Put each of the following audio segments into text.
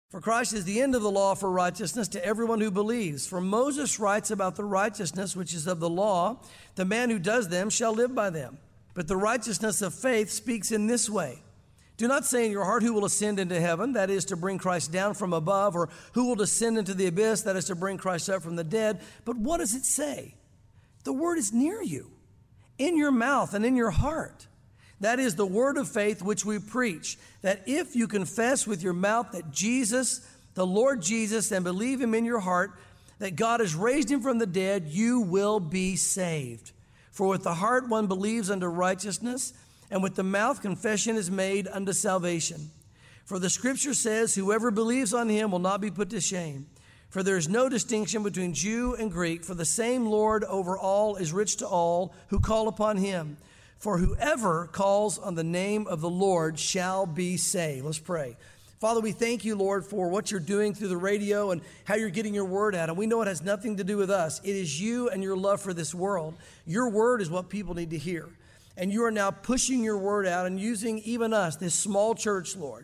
For Christ is the end of the law for righteousness to everyone who believes. For Moses writes about the righteousness which is of the law, the man who does them shall live by them. But the righteousness of faith speaks in this way. Do not say in your heart, who will ascend into heaven, that is to bring Christ down from above, or who will descend into the abyss, that is to bring Christ up from the dead. But what does it say? The word is near you, in your mouth and in your heart. That is the word of faith which we preach, that if you confess with your mouth that Jesus, the Lord Jesus, and believe him in your heart, that God has raised him from the dead, you will be saved. For with the heart one believes unto righteousness, and with the mouth confession is made unto salvation. For the scripture says, whoever believes on him will not be put to shame. For there is no distinction between Jew and Greek, for the same Lord over all is rich to all who call upon him. For whoever calls on the name of the Lord shall be saved. Let's pray. Father, we thank you, Lord, for what you're doing through the radio and how you're getting your word out. And we know it has nothing to do with us. It is you and your love for this world. Your word is what people need to hear. And you are now pushing your word out and using even us, this small church, Lord,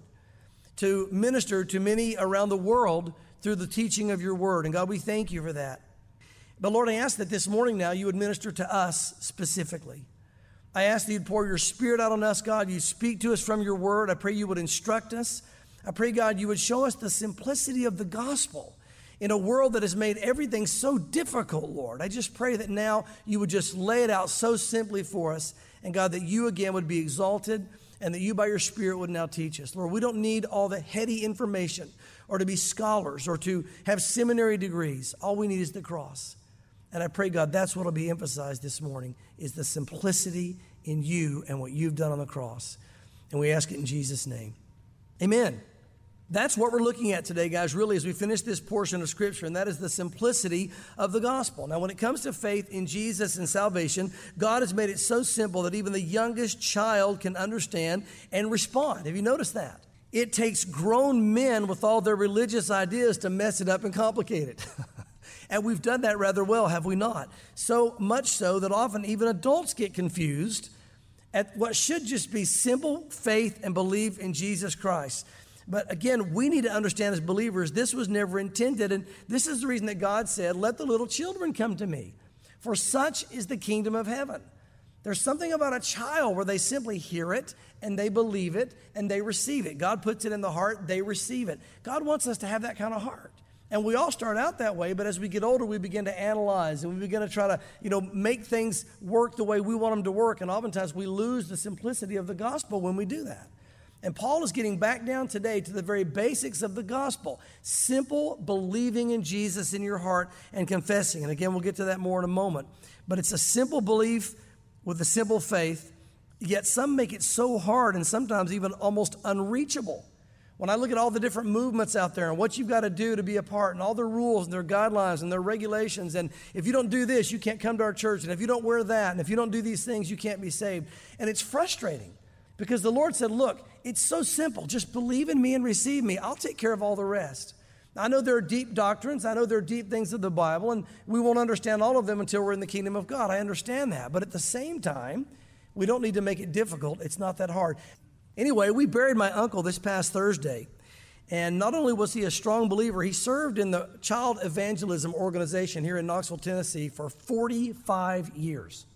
to minister to many around the world through the teaching of your word. And God, we thank you for that. But Lord, I ask that this morning now you would minister to us specifically. I ask that you'd pour your spirit out on us, God. You speak to us from your word. I pray you would instruct us. I pray, God, you would show us the simplicity of the gospel in a world that has made everything so difficult, Lord. I just pray that now you would just lay it out so simply for us. And God, that you again would be exalted and that you by your spirit would now teach us. Lord, we don't need all the heady information or to be scholars or to have seminary degrees. All we need is the cross. And I pray, God, that's what will be emphasized this morning, is the simplicity in you and what you've done on the cross. And we ask it in Jesus' name. Amen. That's what we're looking at today, guys, really, as we finish this portion of Scripture, and that is the simplicity of the gospel. Now, when it comes to faith in Jesus and salvation, God has made it so simple that even the youngest child can understand and respond. Have you noticed that? It takes grown men with all their religious ideas to mess it up and complicate it. And we've done that rather well, have we not? So much so that often even adults get confused at what should just be simple faith and belief in Jesus Christ. But again, we need to understand as believers, this was never intended. And this is the reason that God said, let the little children come to me, for such is the kingdom of heaven. There's something about a child where they simply hear it and they believe it and they receive it. God puts it in the heart, they receive it. God wants us to have that kind of heart. And we all start out that way, but as we get older, we begin to analyze and we begin to try to, make things work the way we want them to work. And oftentimes we lose the simplicity of the gospel when we do that. And Paul is getting back down today to the very basics of the gospel. Simple believing in Jesus in your heart and confessing. And again, we'll get to that more in a moment. But it's a simple belief with a simple faith, yet some make it so hard and sometimes even almost unreachable. When I look at all the different movements out there and what you've got to do to be a part and all their rules and their guidelines and their regulations, and if you don't do this, you can't come to our church, and if you don't wear that, and if you don't do these things, you can't be saved. And it's frustrating because the Lord said, look, it's so simple. Just believe in me and receive me. I'll take care of all the rest. I know there are deep doctrines. I know there are deep things of the Bible, and we won't understand all of them until we're in the kingdom of God. I understand that. But at the same time, we don't need to make it difficult. It's not that hard. Anyway, we buried my uncle this past Thursday, and not only was he a strong believer, he served in the Child Evangelism Organization here in Knoxville, Tennessee for 45 years.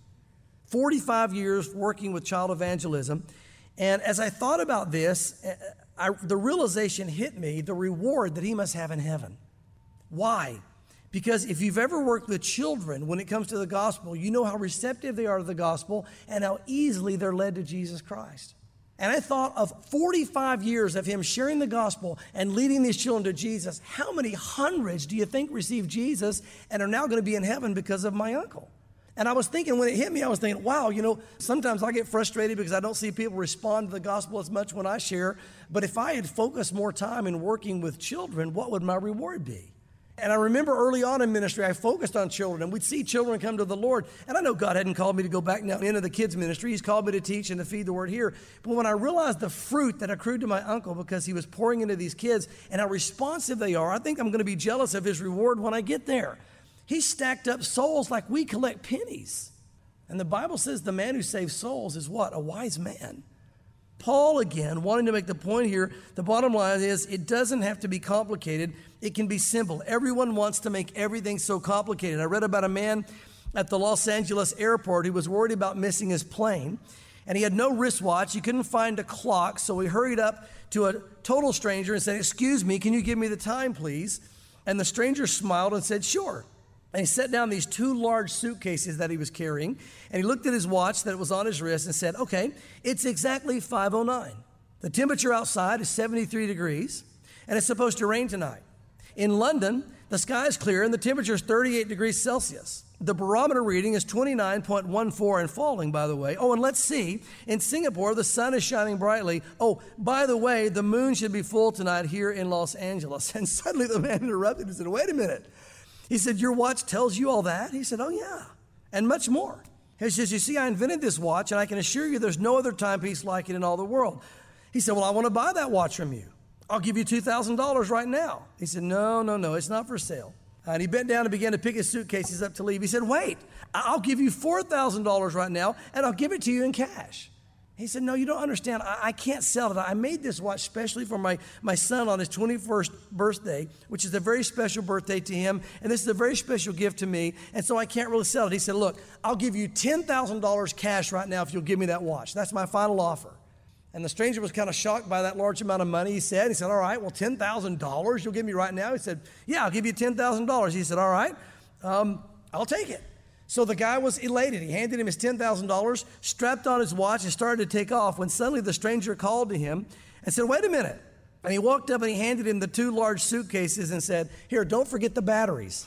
45 years working with child evangelism. And as I thought about this, the realization hit me, the reward that he must have in heaven. Why? Because if you've ever worked with children when it comes to the gospel, you know how receptive they are to the gospel and how easily they're led to Jesus Christ. And I thought of 45 years of him sharing the gospel and leading these children to Jesus. How many hundreds do you think received Jesus and are now going to be in heaven because of my uncle? And I was thinking, when it hit me, I was thinking, wow, sometimes I get frustrated because I don't see people respond to the gospel as much when I share. But if I had focused more time in working with children, what would my reward be? And I remember early on in ministry, I focused on children, and we'd see children come to the Lord. And I know God hadn't called me to go back now into the kids' ministry. He's called me to teach and to feed the word here. But when I realized the fruit that accrued to my uncle because he was pouring into these kids and how responsive they are, I think I'm going to be jealous of his reward when I get there. He stacked up souls like we collect pennies. And the Bible says the man who saves souls is what? A wise man. Paul, again, wanting to make the point here, the bottom line is it doesn't have to be complicated. It can be simple. Everyone wants to make everything so complicated. I read about a man at the Los Angeles airport who was worried about missing his plane, and he had no wristwatch. He couldn't find a clock, so he hurried up to a total stranger and said, "Excuse me, can you give me the time, please?" And the stranger smiled and said, "Sure." And he set down these 2 large suitcases that he was carrying, and he looked at his watch that was on his wrist and said, "Okay, it's exactly 5:09. The temperature outside is 73 degrees, and it's supposed to rain tonight. In London, the sky is clear, and the temperature is 38 degrees Celsius. The barometer reading is 29.14 and falling, by the way. Oh, and let's see, in Singapore, the sun is shining brightly. Oh, by the way, the moon should be full tonight here in Los Angeles." And suddenly the man interrupted and said, "Wait a minute." He said, "Your watch tells you all that?" He said, "Oh, yeah, and much more." He says, "You see, I invented this watch, and I can assure you there's no other timepiece like it in all the world." He said, "Well, I want to buy that watch from you. I'll give you $2,000 right now." He said, No, it's not for sale." And he bent down and began to pick his suitcases up to leave. He said, "Wait, I'll give you $4,000 right now, and I'll give it to you in cash." He said, "No, you don't understand. I can't sell it. I made this watch specially for my son on his 21st birthday, which is a very special birthday to him, and this is a very special gift to me, and so I can't really sell it." He said, "Look, I'll give you $10,000 cash right now if you'll give me that watch. That's my final offer." And the stranger was kind of shocked by that large amount of money, he said. He said, "All right, well, $10,000 you'll give me right now?" He said, "Yeah, I'll give you $10,000. He said, "All right, I'll take it." So the guy was elated. He handed him his $10,000, strapped on his watch, and started to take off when suddenly the stranger called to him and said, "Wait a minute." And he walked up and he handed him the 2 large suitcases and said, "Here, don't forget the batteries."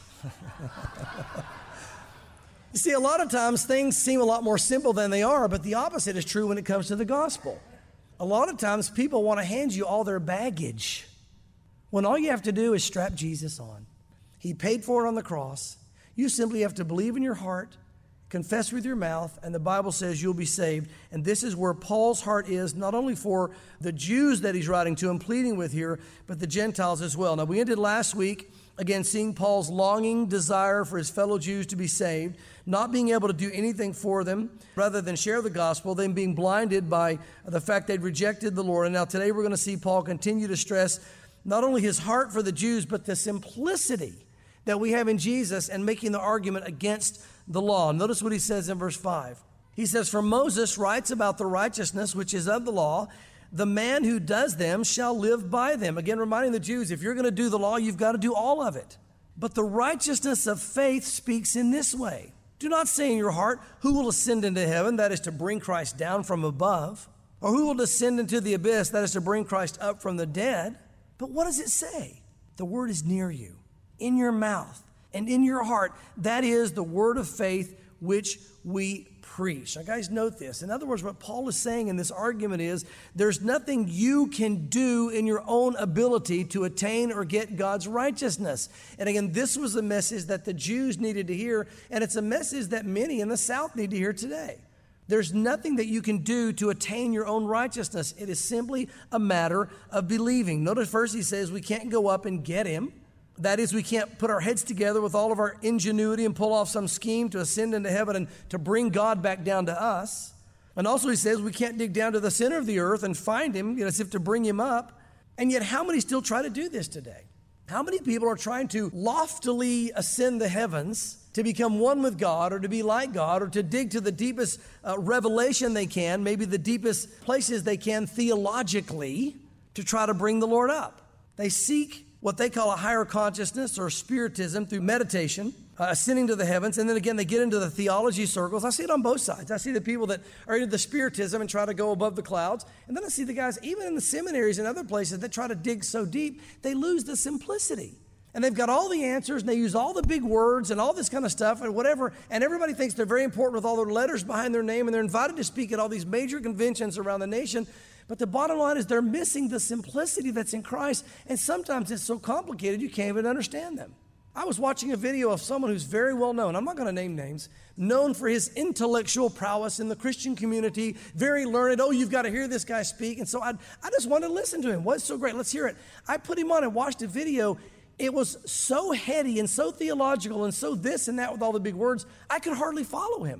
You see, a lot of times things seem a lot more simple than they are, but the opposite is true when it comes to the gospel. A lot of times people want to hand you all their baggage when all you have to do is strap Jesus on. He paid for it on the cross. You simply have to believe in your heart, confess with your mouth, and the Bible says you'll be saved. And this is where Paul's heart is, not only for the Jews that he's writing to and pleading with here, but the Gentiles as well. Now, we ended last week, again, seeing Paul's longing desire for his fellow Jews to be saved, not being able to do anything for them rather than share the gospel, them being blinded by the fact they'd rejected the Lord. And now today we're going to see Paul continue to stress not only his heart for the Jews, but the simplicity that we have in Jesus and making the argument against the law. Notice what he says in verse 5. He says, "For Moses writes about the righteousness which is of the law, the man who does them shall live by them." Again, reminding the Jews, if you're going to do the law, you've got to do all of it. "But the righteousness of faith speaks in this way. Do not say in your heart, 'Who will ascend into heaven?' That is to bring Christ down from above. Or who will descend into the abyss? That is to bring Christ up from the dead. But what does it say? The word is near you, in your mouth and in your heart. That is the word of faith which we preach." Now, guys, note this. In other words, what Paul is saying in this argument is there's nothing you can do in your own ability to attain or get God's righteousness. And again, this was a message that the Jews needed to hear, and it's a message that many in the South need to hear today. There's nothing that you can do to attain your own righteousness. It is simply a matter of believing. Notice first he says we can't go up and get him. That is, we can't put our heads together with all of our ingenuity and pull off some scheme to ascend into heaven and to bring God back down to us. And also he says we can't dig down to the center of the earth and find him, as if to bring him up. And yet how many still try to do this today? How many people are trying to loftily ascend the heavens to become one with God or to be like God or to dig to the deepest revelation they can, maybe the deepest places they can theologically to try to bring the Lord up? They seek what they call a higher consciousness or spiritism through meditation, ascending to the heavens. And then again, they get into the theology circles. I see it on both sides. I see the people that are into the spiritism and try to go above the clouds. And then I see the guys, even in the seminaries and other places, that try to dig so deep, they lose the simplicity. And they've got all the answers, and they use all the big words and all this kind of stuff and whatever. And everybody thinks they're very important with all their letters behind their name, and they're invited to speak at all these major conventions around the nation. But the bottom line is they're missing the simplicity that's in Christ, and sometimes it's so complicated you can't even understand them. I was watching a video of someone who's very well known, I'm not going to name names, known for his intellectual prowess in the Christian community, very learned. Oh, you've got to hear this guy speak. And so I just wanted to listen to him. What's so great? Let's hear it. I put him on and watched a video. It was so heady and so theological and so this and that with all the big words, I could hardly follow him.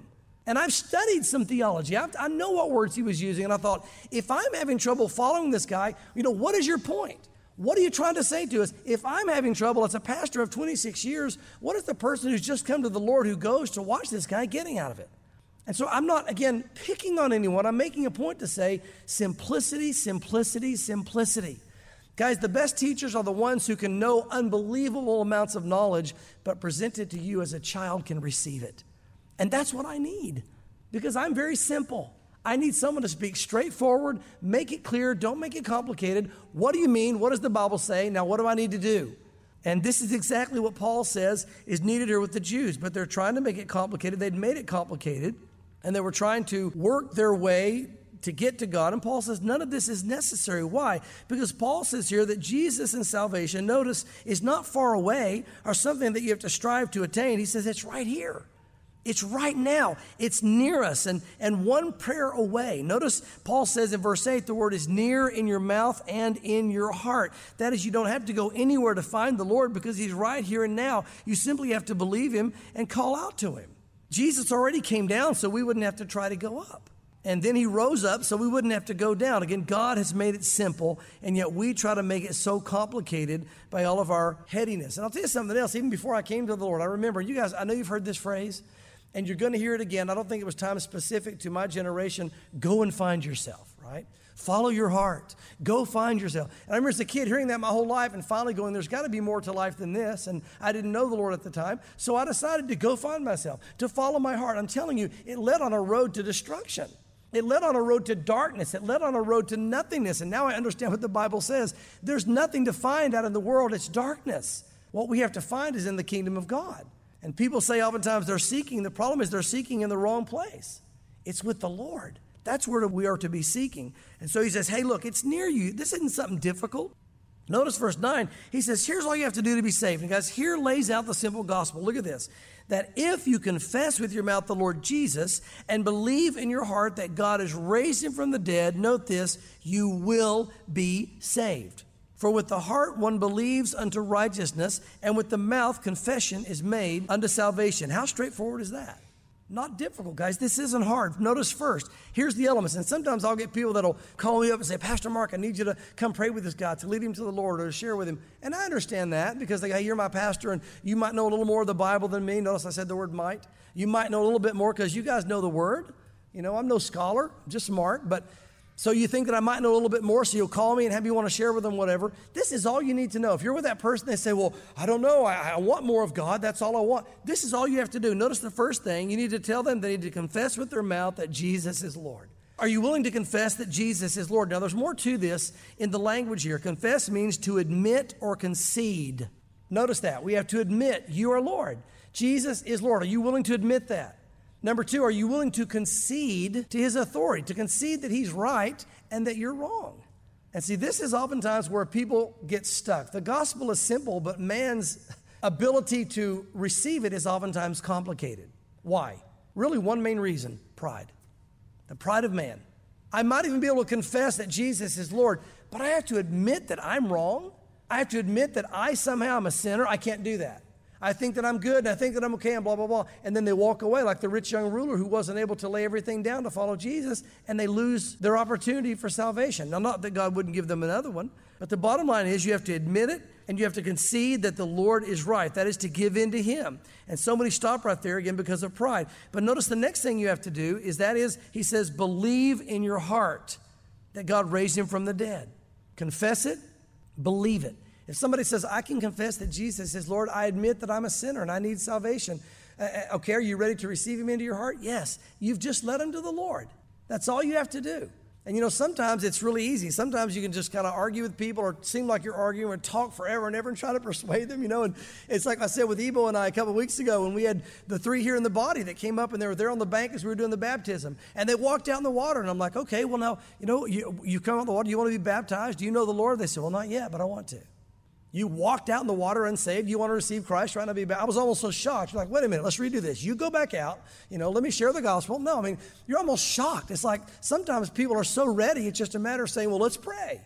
And I've studied some theology. I know what words he was using. And I thought, if I'm having trouble following this guy, what is your point? What are you trying to say to us? If I'm having trouble as a pastor of 26 years, what is the person who's just come to the Lord who goes to watch this guy getting out of it? And so I'm not, again, picking on anyone. I'm making a point to say simplicity, simplicity, simplicity. Guys, the best teachers are the ones who can know unbelievable amounts of knowledge, but present it to you as a child can receive it. And that's what I need, because I'm very simple. I need someone to speak straightforward, make it clear, don't make it complicated. What do you mean? What does the Bible say? Now, what do I need to do? And this is exactly what Paul says is needed here with the Jews, but they're trying to make it complicated. They'd made it complicated, and they were trying to work their way to get to God. And Paul says none of this is necessary. Why? Because Paul says here that Jesus and salvation, notice, is not far away or something that you have to strive to attain. He says it's right here. It's right now. It's near us and one prayer away. Notice Paul says in verse 8, the word is near in your mouth and in your heart. That is, you don't have to go anywhere to find the Lord because he's right here and now. You simply have to believe him and call out to him. Jesus already came down, so we wouldn't have to try to go up. And then he rose up, so we wouldn't have to go down. Again, God has made it simple, and yet we try to make it so complicated by all of our headiness. And I'll tell you something else. Even before I came to the Lord, I remember, you guys, I know you've heard this phrase, and you're going to hear it again. I don't think it was time specific to my generation. Go and find yourself, right? Follow your heart. Go find yourself. And I remember as a kid hearing that my whole life and finally going, there's got to be more to life than this. And I didn't know the Lord at the time. So I decided to go find myself, to follow my heart. I'm telling you, it led on a road to destruction. It led on a road to darkness. It led on a road to nothingness. And now I understand what the Bible says. There's nothing to find out in the world. It's darkness. What we have to find is in the kingdom of God. And people say oftentimes they're seeking. The problem is they're seeking in the wrong place. It's with the Lord. That's where we are to be seeking. And so he says, hey, look, it's near you. This isn't something difficult. Notice verse 9. He says, here's all you have to do to be saved. And guys, here lays out the simple gospel. Look at this. That if you confess with your mouth the Lord Jesus and believe in your heart that God has raised him from the dead, note this, you will be saved. For with the heart one believes unto righteousness, and with the mouth confession is made unto salvation. How straightforward is that? Not difficult, guys. This isn't hard. Notice first, here's the elements. And sometimes I'll get people that'll call me up and say, Pastor Mark, I need you to come pray with this guy, to lead him to the Lord or to share with him. And I understand that because they go, hey, you're my pastor and you might know a little more of the Bible than me. Notice I said the word might. You might know a little bit more because you guys know the word. I'm no scholar, just smart, but so you think that I might know a little bit more, so you'll call me and have me want to share with them, whatever. This is all you need to know. If you're with that person, they say, well, I don't know. I want more of God. That's all I want. This is all you have to do. Notice the first thing. You need to tell them they need to confess with their mouth that Jesus is Lord. Are you willing to confess that Jesus is Lord? Now, there's more to this in the language here. Confess means to admit or concede. Notice that. We have to admit you are Lord. Jesus is Lord. Are you willing to admit that? Number two, are you willing to concede to his authority, to concede that he's right and that you're wrong? And see, this is oftentimes where people get stuck. The gospel is simple, but man's ability to receive it is oftentimes complicated. Why? Really one main reason, pride. The pride of man. I might even be able to confess that Jesus is Lord, but I have to admit that I'm wrong. I have to admit that I somehow am a sinner. I can't do that. I think that I'm good, and I think that I'm okay, and blah, blah, blah. And then they walk away like the rich young ruler who wasn't able to lay everything down to follow Jesus, and they lose their opportunity for salvation. Now, not that God wouldn't give them another one, but the bottom line is you have to admit it, and you have to concede that the Lord is right. That is to give in to him. And so many stop right there again because of pride. But notice the next thing you have to do is he says, believe in your heart that God raised him from the dead. Confess it, believe it. If somebody says, I can confess that Jesus is Lord, I admit that I'm a sinner and I need salvation. Okay, are you ready to receive him into your heart? Yes. You've just led him to the Lord. That's all you have to do. And sometimes it's really easy. Sometimes you can just kind of argue with people or seem like you're arguing and talk forever and ever and try to persuade them, and it's like I said with Ebo and I a couple of weeks ago when we had the three here in the body that came up and they were there on the bank as we were doing the baptism. And they walked out in the water and I'm like, okay, well now, you come out in the water, you want to be baptized? Do you know the Lord? They said, well, not yet, but I want to. You walked out in the water unsaved. You want to receive Christ, right now be baptized. I was almost so shocked. You're like, wait a minute, let's redo this. You go back out, let me share the gospel. No, you're almost shocked. It's like sometimes people are so ready, it's just a matter of saying, well, let's pray.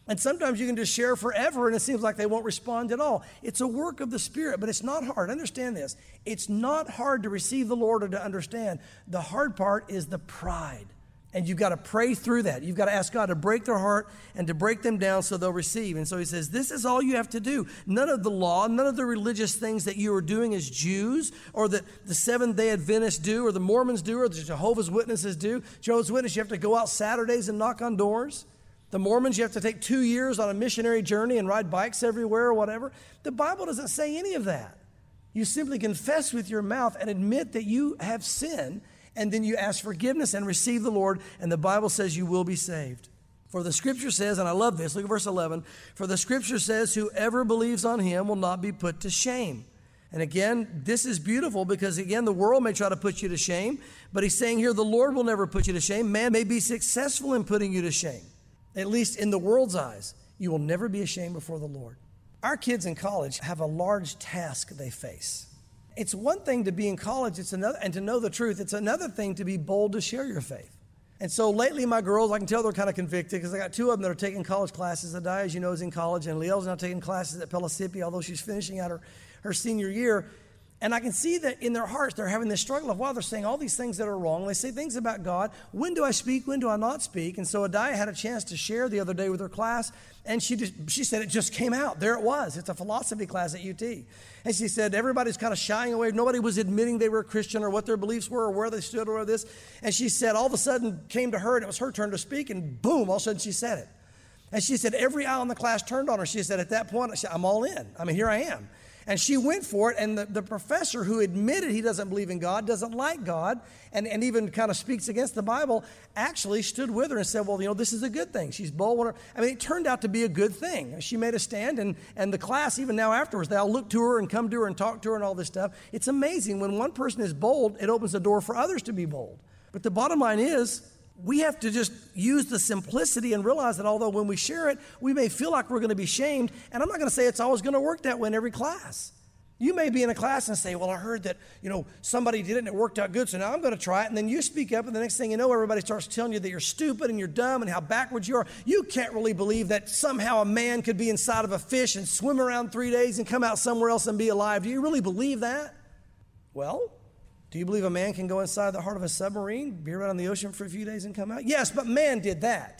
And sometimes you can just share forever and it seems like they won't respond at all. It's a work of the Spirit, but it's not hard. Understand this. It's not hard to receive the Lord or to understand. The hard part is the pride. And you've got to pray through that. You've got to ask God to break their heart and to break them down so they'll receive. And so he says, this is all you have to do. None of the law, none of the religious things that you are doing as Jews or that the Seventh-day Adventists do or the Mormons do or the Jehovah's Witnesses do. Jehovah's Witnesses, you have to go out Saturdays and knock on doors. The Mormons, you have to take 2 years on a missionary journey and ride bikes everywhere or whatever. The Bible doesn't say any of that. You simply confess with your mouth and admit that you have sinned, and then you ask forgiveness and receive the Lord, and the Bible says you will be saved. For the Scripture says, and I love this, look at verse 11, for the Scripture says, whoever believes on him will not be put to shame. And again, this is beautiful because, again, the world may try to put you to shame, but he's saying here the Lord will never put you to shame. Man may be successful in putting you to shame. At least in the world's eyes, you will never be ashamed before the Lord. Our kids in college have a large task they face. It's one thing to be in college, it's another, and to know the truth. It's another thing to be bold to share your faith. And so lately, my girls, I can tell they're kind of convicted because I got 2 of them that are taking college classes. Adai, as you know, is in college, and Leel's now taking classes at Pellissippi, although she's finishing out her senior year. And I can see that in their hearts, they're having this struggle of, wow, they're saying all these things that are wrong. They say things about God. When do I speak? When do I not speak? And so Adai had a chance to share the other day with her class, and she said it just came out. There it was. It's a philosophy class at UT. And she said everybody's kind of shying away. Nobody was admitting they were a Christian or what their beliefs were or where they stood or this. And she said all of a sudden came to her, and it was her turn to speak, and boom, all of a sudden she said it. And she said every eye in the class turned on her. She said at that point, I'm all in. I mean, here I am. And she went for it, and the professor who admitted he doesn't believe in God, doesn't like God, and even kind of speaks against the Bible, actually stood with her and said, well, this is a good thing. She's bold. I mean, it turned out to be a good thing. She made a stand, and the class, even now afterwards, they all look to her and come to her and talk to her and all this stuff. It's amazing. When one person is bold, it opens the door for others to be bold. But the bottom line is, we have to just use the simplicity and realize that although when we share it, we may feel like we're going to be shamed. And I'm not going to say it's always going to work that way in every class. You may be in a class and say, well, I heard that, somebody did it and it worked out good, so now I'm going to try it. And then you speak up, and the next thing you know, everybody starts telling you that you're stupid and you're dumb and how backwards you are. You can't really believe that somehow a man could be inside of a fish and swim around 3 days and come out somewhere else and be alive. Do you really believe that? Well, do you believe a man can go inside the heart of a submarine, be around in the ocean for a few days and come out? Yes, but man did that.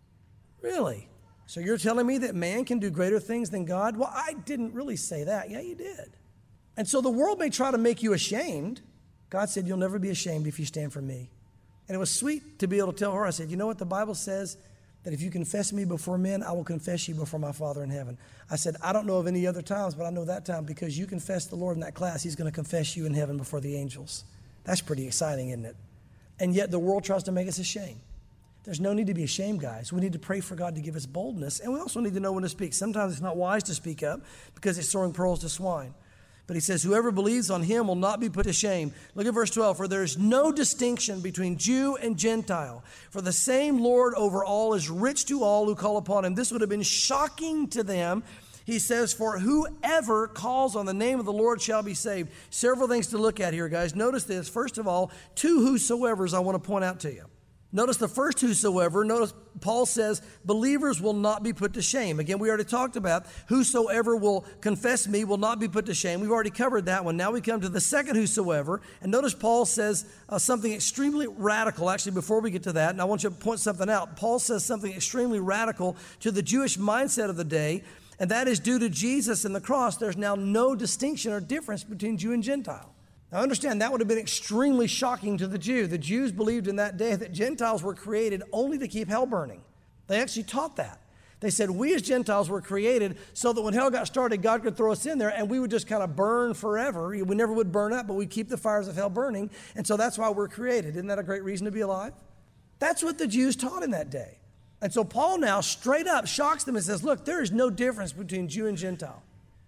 Really? So you're telling me that man can do greater things than God? Well, I didn't really say that. Yeah, you did. And so the world may try to make you ashamed. God said, you'll never be ashamed if you stand for me. And it was sweet to be able to tell her, I said, you know what the Bible says? That if you confess me before men, I will confess you before my Father in heaven. I said, I don't know of any other times, but I know that time because you confessed the Lord in that class, he's going to confess you in heaven before the angels. That's pretty exciting, isn't it? And yet the world tries to make us ashamed. There's no need to be ashamed, guys. We need to pray for God to give us boldness, and we also need to know when to speak. Sometimes it's not wise to speak up because it's throwing pearls to swine. But he says, whoever believes on him will not be put to shame. Look at verse 12. For there is no distinction between Jew and Gentile. For the same Lord over all is rich to all who call upon him. This would have been shocking to them. He says, for whoever calls on the name of the Lord shall be saved. Several things to look at here, guys. Notice this. First of all, 2 whosoevers I want to point out to you. Notice the first whosoever. Notice Paul says, believers will not be put to shame. Again, we already talked about whosoever will confess me will not be put to shame. We've already covered that one. Now we come to the second whosoever. And notice Paul says something extremely radical, actually, before we get to that. And I want you to point something out. Paul says something extremely radical to the Jewish mindset of the day. And that is due to Jesus and the cross. There's now no distinction or difference between Jew and Gentile. Now understand, that would have been extremely shocking to the Jew. The Jews believed in that day that Gentiles were created only to keep hell burning. They actually taught that. They said we as Gentiles were created so that when hell got started, God could throw us in there and we would just kind of burn forever. We never would burn up, but we'd keep the fires of hell burning. And so that's why we're created. Isn't that a great reason to be alive? That's what the Jews taught in that day. And so Paul now straight up shocks them and says, look, there is no difference between Jew and Gentile.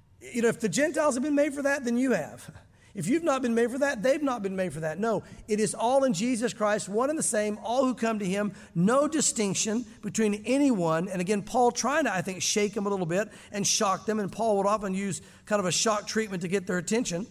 If the Gentiles have been made for that, then you have. If you've not been made for that, they've not been made for that. No, it is all in Jesus Christ, one and the same, all who come to him, no distinction between anyone. And again, Paul trying to, I think, shake them a little bit and shock them. And Paul would often use kind of a shock treatment to get their attention.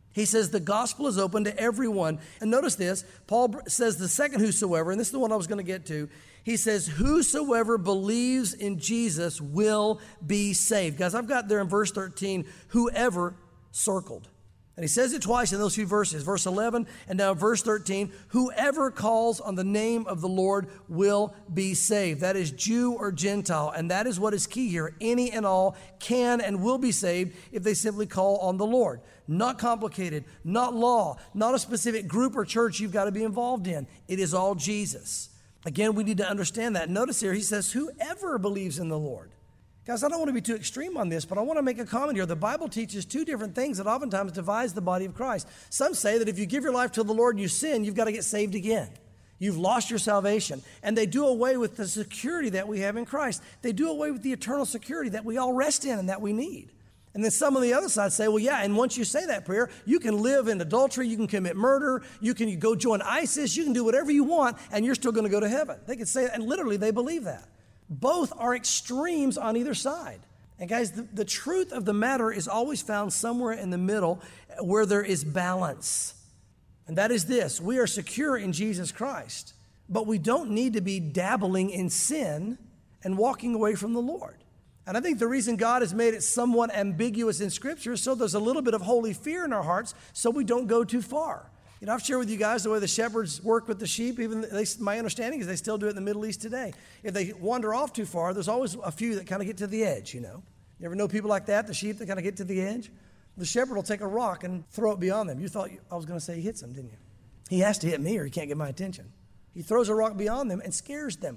He says the gospel is open to everyone. And notice this, Paul says the second whosoever, and this is the one I was going to get to. He says, whosoever believes in Jesus will be saved. Guys, I've got there in verse 13, whoever circled. And he says it twice in those few verses, verse 11 and now verse 13, whoever calls on the name of the Lord will be saved. That is Jew or Gentile, and that is what is key here. Any and all can and will be saved if they simply call on the Lord. Not complicated, not law, not a specific group or church you've got to be involved in. It is all Jesus. Again, we need to understand that. Notice here, he says, whoever believes in the Lord. Guys, I don't want to be too extreme on this, but I want to make a comment here. The Bible teaches two different things that oftentimes divides the body of Christ. Some say that if you give your life to the Lord and you sin, you've got to get saved again. You've lost your salvation. And they do away with the security that we have in Christ. They do away with the eternal security that we all rest in and that we need. And then some on the other side say, well, yeah, and once you say that prayer, you can live in adultery, you can commit murder, you can go join ISIS, you can do whatever you want, and you're still going to go to heaven. They can say that, and literally they believe that. Both are extremes on either side. And guys, the truth of the matter is always found somewhere in the middle where there is balance. And that is this: we are secure in Jesus Christ, but we don't need to be dabbling in sin and walking away from the Lord. And I think the reason God has made it somewhat ambiguous in Scripture is so there's a little bit of holy fear in our hearts so we don't go too far. You know, I've shared with you guys the way the shepherds work with the sheep. My understanding is they still do it in the Middle East today. If they wander off too far, there's always a few that kind of get to the edge, you know. You ever know people like that, the sheep that kind of get to the edge? The shepherd will take a rock and throw it beyond them. You thought I was going to say he hits them, didn't you? He has to hit me or he can't get my attention. He throws a rock beyond them and scares them.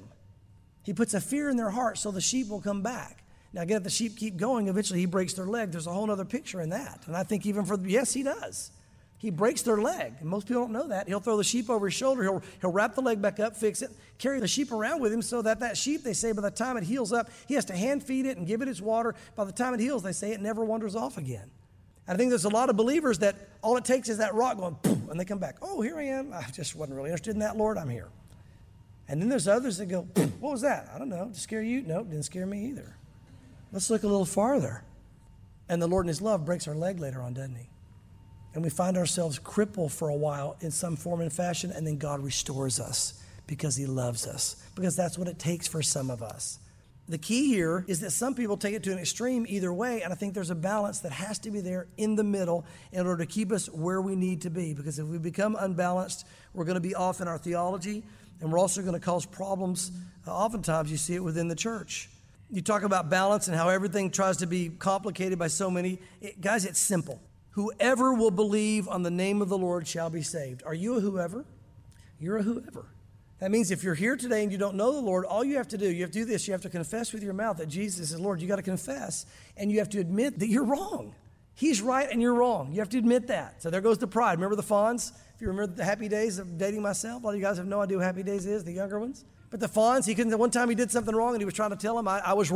He puts a fear in their heart so the sheep will come back. Now, again, if the sheep keep going, eventually he breaks their leg. There's a whole other picture in that. And I think even yes, he does. He breaks their leg, and most people don't know that. He'll throw the sheep over his shoulder. He'll wrap the leg back up, fix it, carry the sheep around with him so that sheep, they say, by the time it heals up, he has to hand feed it and give it its water. By the time it heals, they say it never wanders off again. And I think there's a lot of believers that all it takes is that rock going, boom, and they come back. Oh, here I am. I just wasn't really interested in that, Lord. I'm here. And then there's others that go, what was that? I don't know. Did it scare you? No, it didn't scare me either. Let's look a little farther. And the Lord in his love breaks our leg later on, doesn't he? And we find ourselves crippled for a while in some form and fashion, and then God restores us because he loves us, because that's what it takes for some of us. The key here is that some people take it to an extreme either way, and I think there's a balance that has to be there in the middle in order to keep us where we need to be, because if we become unbalanced, we're going to be off in our theology, and we're also going to cause problems. Oftentimes you see it within the church. You talk about balance and how everything tries to be complicated by so many. Guys, it's simple. Whoever will believe on the name of the Lord shall be saved. Are you a whoever? You're a whoever. That means if you're here today and you don't know the Lord, all you have to do this. You have to confess with your mouth that Jesus is Lord. You got to confess, and you have to admit that you're wrong. He's right and you're wrong. You have to admit that. So there goes the pride. Remember the Fonz? If you remember the happy days of dating myself, a lot of you guys have no idea what happy days is, the younger ones. But the Fonz, one time he did something wrong and he was trying to tell him I was,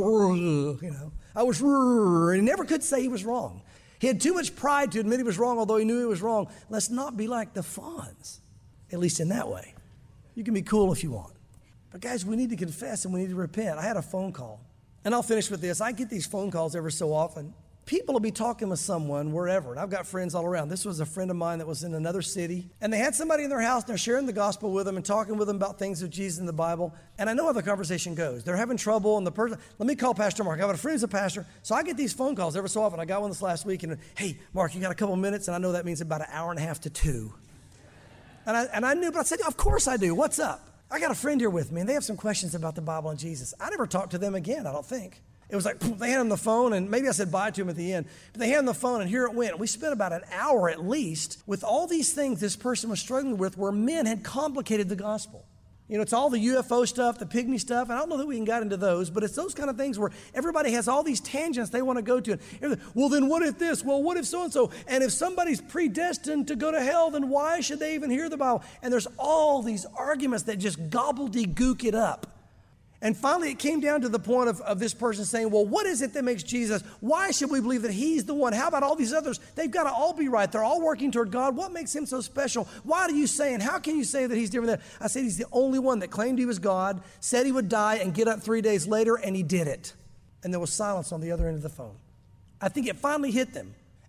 I was, and he never could say he was wrong. He had too much pride to admit he was wrong, although he knew he was wrong. Let's not be like the Fonz, at least in that way. You can be cool if you want. But guys, we need to confess and we need to repent. I had a phone call, and I'll finish with this. I get these phone calls every so often. People will be talking with someone wherever, and I've got friends all around. This was a friend of mine that was in another city, and they had somebody in their house, and they're sharing the gospel with them and talking with them about things of Jesus in the Bible, and I know how the conversation goes. They're having trouble, and the person, let me call Pastor Mark. I've got a friend who's a pastor, so I get these phone calls every so often. I got one this last week, and hey, Mark, you got a couple minutes? And I know that means about an hour and a half to 2. And I knew, but I said, of course I do. What's up? I got a friend here with me, and they have some questions about the Bible and Jesus. I never talked to them again, I don't think. It was like, they had him the phone, and maybe I said bye to him at the end. But they had him the phone, and here it went. We spent about an hour at least with all these things this person was struggling with where men had complicated the gospel. You know, it's all the UFO stuff, the pygmy stuff, and I don't know that we can get into those, but it's those kind of things where everybody has all these tangents they want to go to. Well, then what if this? Well, what if so-and-so? And if somebody's predestined to go to hell, then why should they even hear the Bible? And there's all these arguments that just gobbledygook it up. And finally, it came down to the point of this person saying, well, what is it that makes Jesus? Why should we believe that he's the one? How about all these others? They've got to all be right. They're all working toward God. What makes him so special? Why do you say, and how can you say that he's different? I said he's the only one that claimed he was God, said he would die and get up 3 days later, and he did it. And there was silence on the other end of the phone. I think it finally hit them.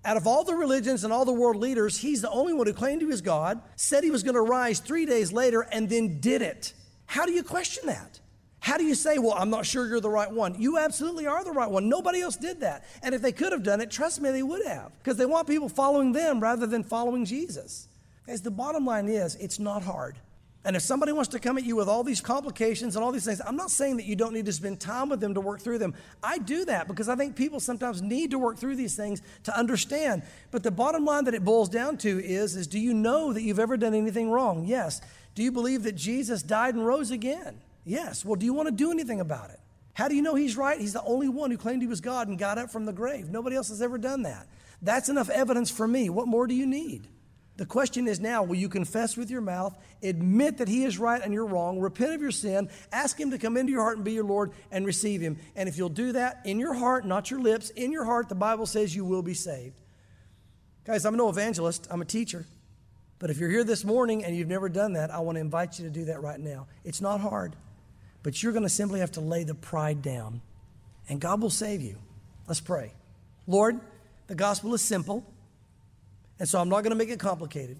Out of all the religions and all the world leaders, he's the only one who claimed he was God, said he was going to rise 3 days later, and then did it. How do you question that? How do you say, well, I'm not sure you're the right one? You absolutely are the right one. Nobody else did that. And if they could have done it, trust me, they would have. Because they want people following them rather than following Jesus. Guys, the bottom line is, it's not hard. And if somebody wants to come at you with all these complications and all these things, I'm not saying that you don't need to spend time with them to work through them. I do that because I think people sometimes need to work through these things to understand. But the bottom line that it boils down to is do you know that you've ever done anything wrong? Yes. Do you believe that Jesus died and rose again? Yes. Well, do you want to do anything about it? How do you know he's right? He's the only one who claimed he was God and got up from the grave. Nobody else has ever done that. That's enough evidence for me. What more do you need? The question is now, will you confess with your mouth, admit that he is right and you're wrong, repent of your sin, ask him to come into your heart and be your Lord, and receive him? And if you'll do that in your heart, not your lips, in your heart, the Bible says you will be saved. Guys, I'm no evangelist. I'm a teacher. But if you're here this morning and you've never done that, I want to invite you to do that right now. It's not hard, but you're going to simply have to lay the pride down, and God will save you. Let's pray. Lord, the gospel is simple. And so I'm not going to make it complicated,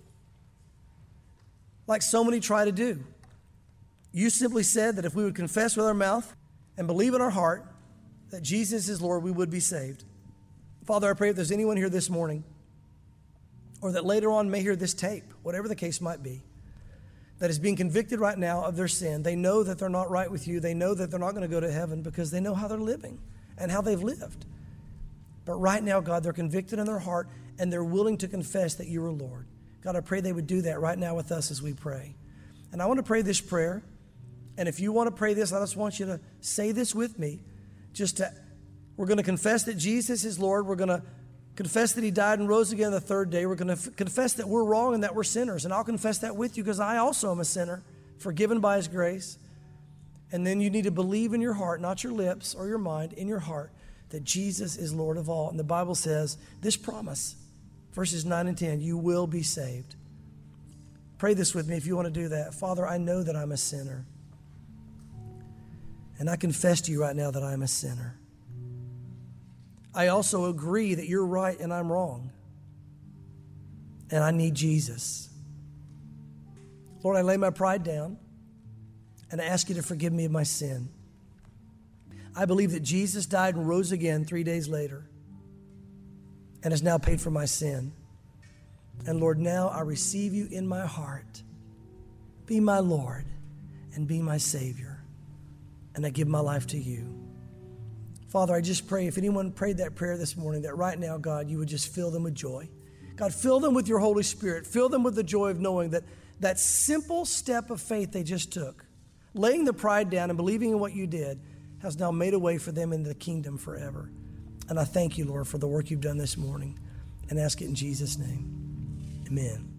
like so many try to do. You simply said that if we would confess with our mouth and believe in our heart that Jesus is Lord, we would be saved. Father, I pray if there's anyone here this morning or that later on may hear this tape, whatever the case might be, that is being convicted right now of their sin. They know that they're not right with you. They know that they're not going to go to heaven because they know how they're living and how they've lived. But right now, God, they're convicted in their heart and they're willing to confess that you are Lord. God, I pray they would do that right now with us as we pray. And I want to pray this prayer. And if you want to pray this, I just want you to say this with me. We're going to confess that Jesus is Lord. We're going to confess that he died and rose again the third day. We're going to confess that we're wrong and that we're sinners. And I'll confess that with you because I also am a sinner, forgiven by his grace. And then you need to believe in your heart, not your lips or your mind, in your heart, that Jesus is Lord of all. And the Bible says this promise, verses 9 and 10, you will be saved. Pray this with me if you want to do that. Father, I know that I'm a sinner. And I confess to you right now that I'm a sinner. I also agree that you're right and I'm wrong. And I need Jesus. Lord, I lay my pride down and I ask you to forgive me of my sin. I believe that Jesus died and rose again 3 days later and has now paid for my sin. And Lord, now I receive you in my heart. Be my Lord and be my Savior. And I give my life to you. Father, I just pray if anyone prayed that prayer this morning, that right now, God, you would just fill them with joy. God, fill them with your Holy Spirit. Fill them with the joy of knowing that that simple step of faith they just took, laying the pride down and believing in what you did, has now made a way for them into the kingdom forever. And I thank you, Lord, for the work you've done this morning, and ask it in Jesus' name. Amen.